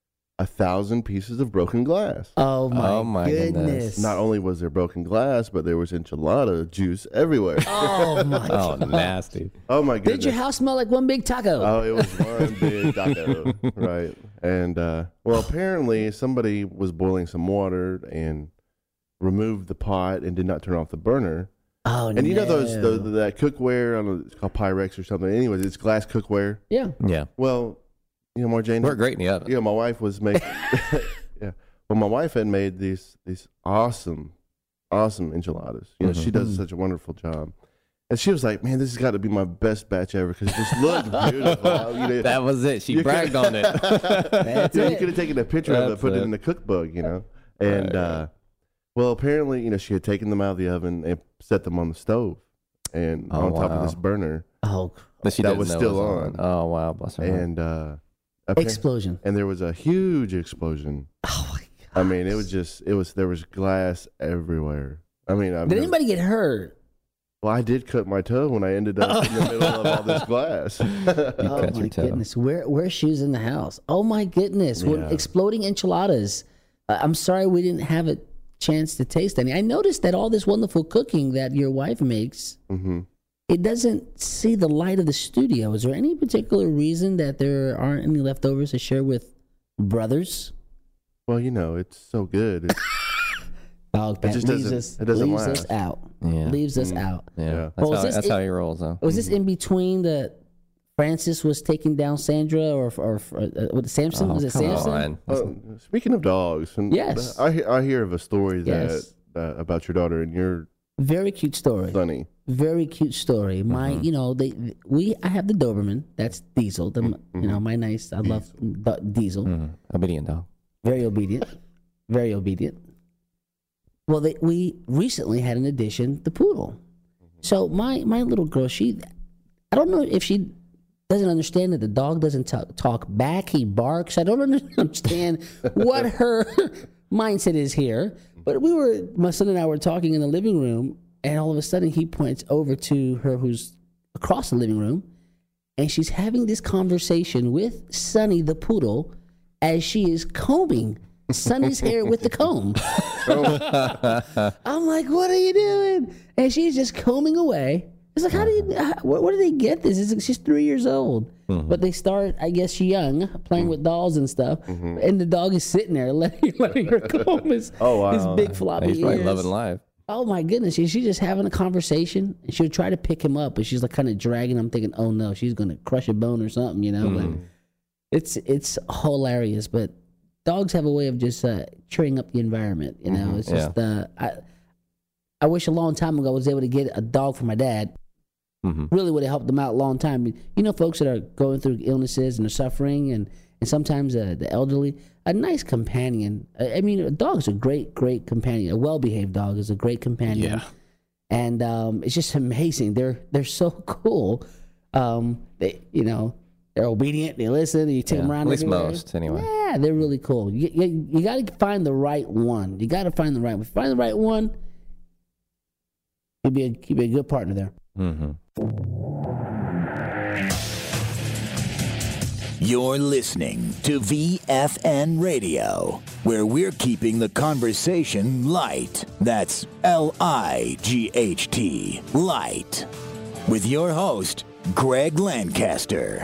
1,000 pieces of broken glass. Oh my goodness! Not only was there broken glass, but there was enchilada juice everywhere. Oh my God! Oh, nasty! Oh my goodness! Did your house smell like one big taco? Oh, it was one big taco, right? And apparently somebody was boiling some water and removed the pot and did not turn off the burner. Oh, and you know that cookware, I don't know, it's called Pyrex or something. Anyways, it's glass cookware. Yeah. Well, Marjane, we're great in the oven. Yeah, my wife was making. Yeah, well, my wife had made these awesome enchiladas. She does such a wonderful job, and she was like, "Man, this has got to be my best batch ever because it just looks beautiful." That was it. She bragged on it. That's it. You could have taken a picture of it, put it in the cookbook, and. Well, apparently, she had taken them out of the oven and set them on the stove, and on top of this burner. Oh, that was still on. Oh wow, bless her. And explosion. And there was a huge explosion. Oh my God! I mean, there was glass everywhere. I mean, did anybody get hurt? Well, I did cut my toe when I ended up in the middle of all this glass. Oh my goodness! Where's shoes in the house? Oh my goodness! Yeah. Exploding enchiladas. I'm sorry we didn't have a chance to taste any. I noticed that all this wonderful cooking that your wife makes, it doesn't see the light of the studio. Is there any particular reason that there aren't any leftovers to share with brothers? Well, it's so good. Dog Pat leaves us out. Yeah. Leaves us out. Yeah. That's how he rolls, though. Was this in between the Francis was taking down Sandra or Samson? Was it Samson? Speaking of dogs, yes, I hear of a story that about your daughter and your very cute story. Sonny, very cute story. My, I have the Doberman. That's Diesel. My nice. I love Diesel. Obedient dog. Very obedient. Very obedient. Well, we recently had an addition, the poodle. So my little girl, I don't know if she doesn't understand that the dog doesn't talk back. He barks. I don't understand what her mindset is here. But my son and I were talking in the living room, and all of a sudden he points over to her who's across the living room, and she's having this conversation with Sonny the poodle as she is combing Sonny's hair with the comb. I'm like, what are you doing? And she's just combing away. It's like, where do they get this? She's 3 years old. But they start, I guess, young, playing with dolls and stuff. And the dog is sitting there letting her comb his big floppy ears. He's probably loving life. Oh my goodness, she's just having a conversation, and she'll try to pick him up, but she's like kind of dragging. I'm thinking, oh no, she's gonna crush a bone or something, you know. But it's hilarious. But dogs have a way of just cheering up the environment, you know. It's just I wish a long time ago I was able to get a dog for my dad. Really would have helped them out a long time. You know, folks that are going through illnesses and are suffering, and sometimes the elderly, a nice companion. I mean, a dog's a great companion. A well-behaved dog is a great companion. Yeah. And it's just amazing. They're so cool. They, you know, they're obedient. They listen. You take them around. At least everywhere. most, anyway. Yeah, they're really cool. You got to find the right one. You got to find the right one. If you find the right one, you'll be a good partner there. You're listening to VFN Radio, where we're keeping the conversation light. That's LIGHT, light. With your host, Greg Lancaster.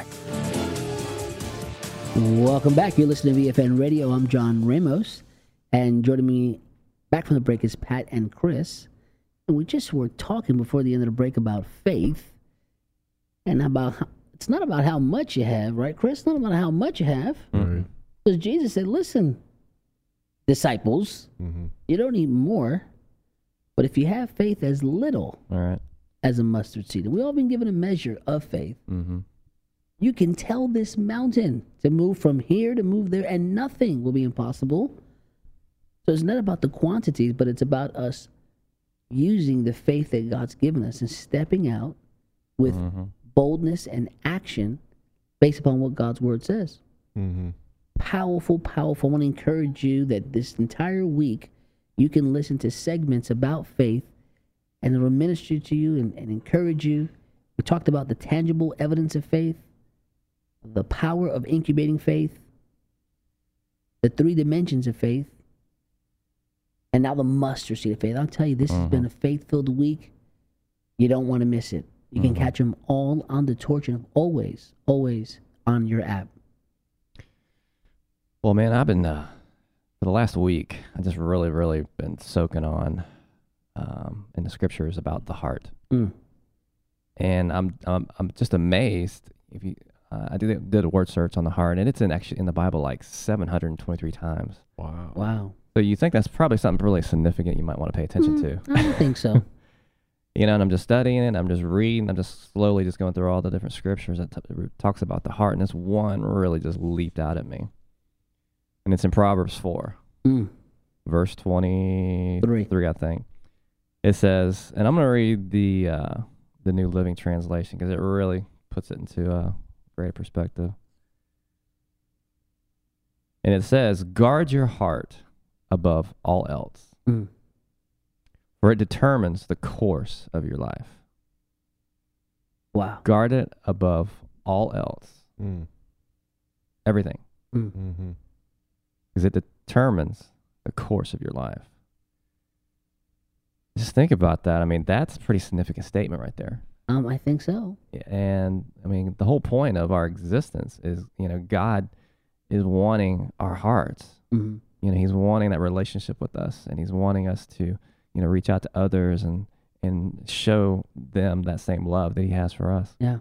Welcome back. You're listening to VFN Radio. I'm John Ramos. And joining me back from the break is Pat and Chris. And we just were talking before the end of the break about faith and about it's not about how much you have, right, Chris? It's not about how much you have. Because Jesus said, listen, disciples, you don't need more, but if you have faith as little as a mustard seed, and we've all been given a measure of faith, you can tell this mountain to move from here to move there, and nothing will be impossible. So it's not about the quantities, but it's about us using the faith that God's given us and stepping out with boldness and action based upon what God's word says. Powerful, powerful. I want to encourage you that this entire week you can listen to segments about faith and it will minister to you and encourage you. We talked about the tangible evidence of faith, the power of incubating faith, the 3 dimensions of faith, and now the mustard seed of faith. I'll tell you, this has been a faith-filled week. You don't want to miss it. You can catch them all on the torch and always on your app. Well, man, I've been, for the last week, I just really been soaking on in the scriptures about the heart. And I'm just amazed. If you, I did a word search on the heart, and it's actually in the Bible like 723 times. Wow. So you think that's probably something really significant you might want to pay attention to. I don't think so. You know, and I'm just studying it, I'm just reading, I'm just slowly just going through all the different scriptures that talks about the heart, and this one really just leaped out at me. And it's in Proverbs 4, verse 23, I think. It says, and I'm going to read the New Living Translation because it really puts it into a great perspective. And it says, guard your heart above all else. For it determines the course of your life. Wow. Guard it above all else. Everything. Because it determines the course of your life. Just think about that. I mean, that's a pretty significant statement right there. I think so. And, I mean, the whole point of our existence is, you know, God is wanting our hearts. You know, he's wanting that relationship with us, and he's wanting us to, you know, reach out to others and show them that same love that he has for us. Yeah.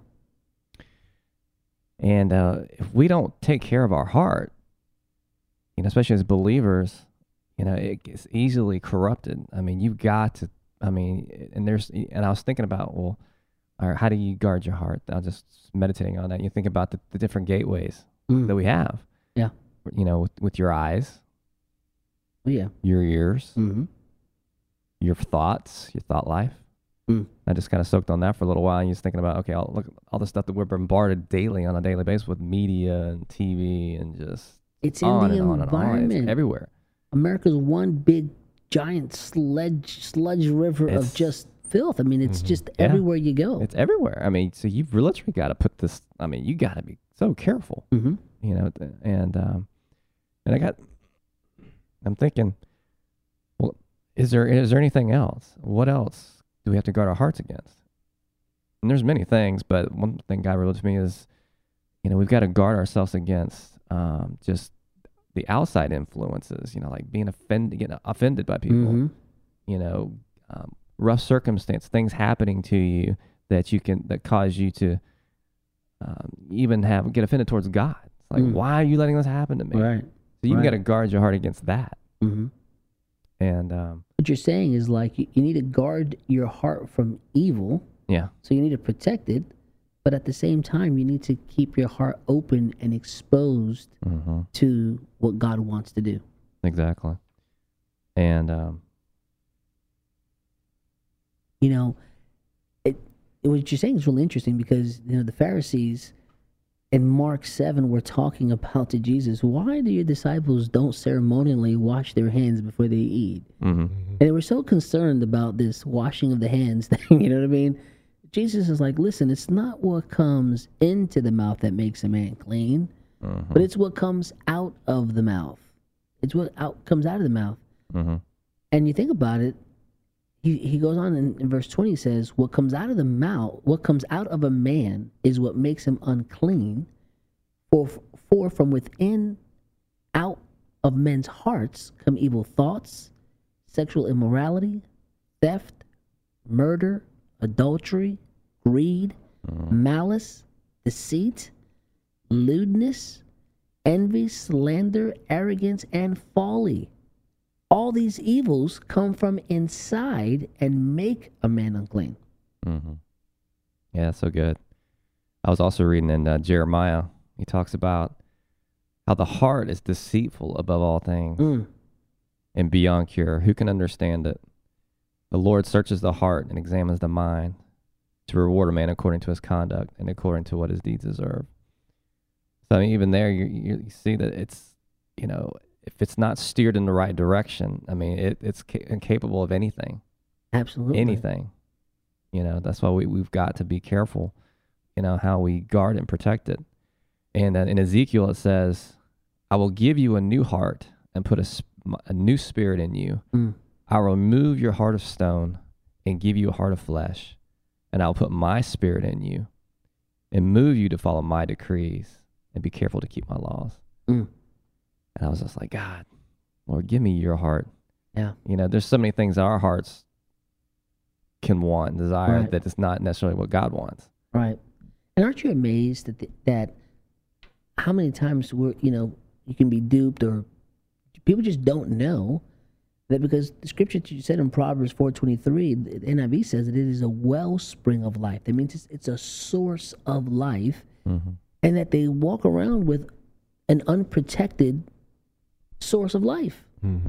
And if we don't take care of our heart, you know, especially as believers, you know, it gets easily corrupted. I mean, you've got to, I mean, and I was thinking about, well, all right, how do you guard your heart? I was just meditating on that. You think about the different gateways that we have. Yeah. You know, with your eyes. Yeah. Your ears. Your thoughts, your thought life. I just kind of soaked on that for a little while, and you're just thinking about, okay, look at all the stuff that we're bombarded daily on a daily basis with media and TV and just it's on in the and environment. It's everywhere. America's one big giant sludge river of just filth. I mean, it's just everywhere you go. It's everywhere. I mean, so you've literally got to put this. I mean, you got to be so careful. You know, and I'm thinking, well, is there anything else? What else do we have to guard our hearts against? And there's many things, but one thing God revealed to me is, you know, we've got to guard ourselves against just the outside influences, you know, like being getting offended by people, you know, rough circumstance, things happening to you that cause you to even get offended towards God. It's like, why are you letting this happen to me? Right. So you've got to guard your heart against that. Mm-hmm. And what you're saying is like you need to guard your heart from evil. Yeah. So you need to protect it, but at the same time, you need to keep your heart open and exposed to what God wants to do. Exactly. And you know, what you're saying is really interesting because the Pharisees in Mark 7 were talking about to Jesus, why do your disciples don't ceremonially wash their hands before they eat? And they were so concerned about this washing of the hands thing, you know what I mean? Jesus is like, listen, it's not what comes into the mouth that makes a man clean, but it's what comes out of the mouth. It's what comes out of the mouth. And you think about it, he goes on in verse 20, he says, what comes out of the mouth, what comes out of a man is what makes him unclean. For from within, out of men's hearts come evil thoughts, sexual immorality, theft, murder, adultery, greed, malice, deceit, lewdness, envy, slander, arrogance, and folly. All these evils come from inside and make a man unclean. Yeah, that's so good. I was also reading in Jeremiah. He talks about how the heart is deceitful above all things and beyond cure. Who can understand it? The Lord searches the heart and examines the mind to reward a man according to his conduct and according to what his deeds deserve. So I mean, even there, you see that it's, if it's not steered in the right direction, I mean, it's incapable of anything. Absolutely. Anything. That's why we've got to be careful, how we guard and protect it. And in Ezekiel, it says, I will give you a new heart and put a new spirit in you. I will remove your heart of stone and give you a heart of flesh. And I'll put my spirit in you and move you to follow my decrees and be careful to keep my laws. And I was just like, God, Lord, give me your heart. Yeah. There's so many things our hearts can want and desire that is not necessarily what God wants. Right. And aren't you amazed that how many times you can be duped, or people just don't know that, because the scripture you said in Proverbs 4:23, the NIV says that it is a wellspring of life. That means it's a source of life, and that they walk around with an unprotected source of life.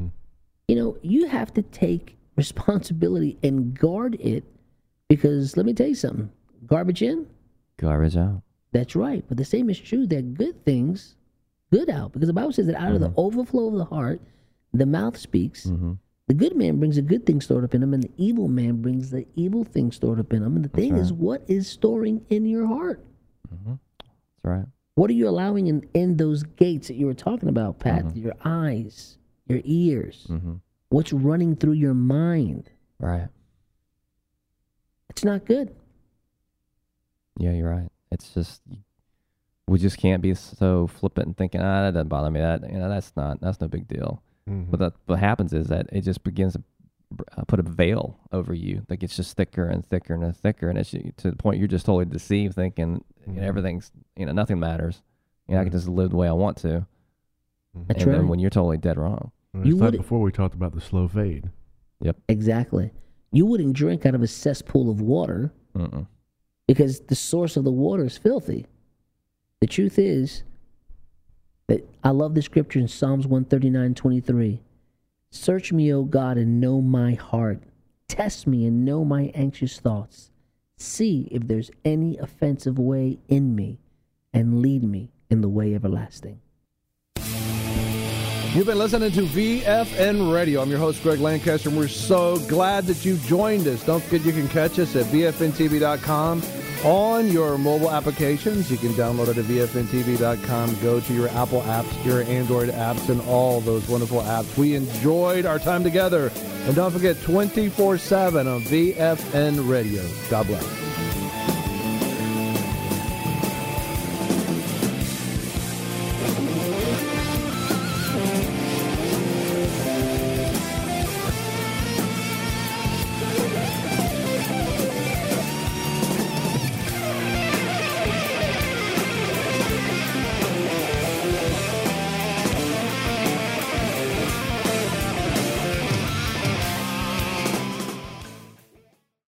You have to take responsibility and guard it, because let me tell you something, garbage in, garbage out. That's right. But the same is true that good things, good out, because the Bible says that out of the overflow of the heart, the mouth speaks. The good man brings a good thing stored up in him, and the evil man brings the evil thing stored up in him. And the thing is, what is storing in your heart? That's right. What are you allowing in those gates that you were talking about, Pat? Your eyes, your ears. What's running through your mind? Right. It's not good. Yeah, you're right. It's just, we just can't be so flippant and thinking, that doesn't bother me. That's no big deal. But what happens is that it just begins to put a veil over you that gets just thicker and thicker and thicker, and it's to the point you're just totally deceived, thinking everything's, nothing matters. I can just live the way I want to. That's and right. then when you're totally dead wrong. It's like before we talked about the slow fade. Yep. Exactly. You wouldn't drink out of a cesspool of water because the source of the water is filthy. The truth is that I love the scripture in Psalms 139:23. Search me, O God, and know my heart. Test me and know my anxious thoughts. See if there's any offensive way in me, and lead me in the way everlasting. You've been listening to VFN Radio. I'm your host, Greg Lancaster, and we're so glad that you joined us. Don't forget you can catch us at VFNTV.com on your mobile applications. You can download it at VFNTV.com. Go to your Apple apps, your Android apps, and all those wonderful apps. We enjoyed our time together. And don't forget, 24/7 on VFN Radio. God bless.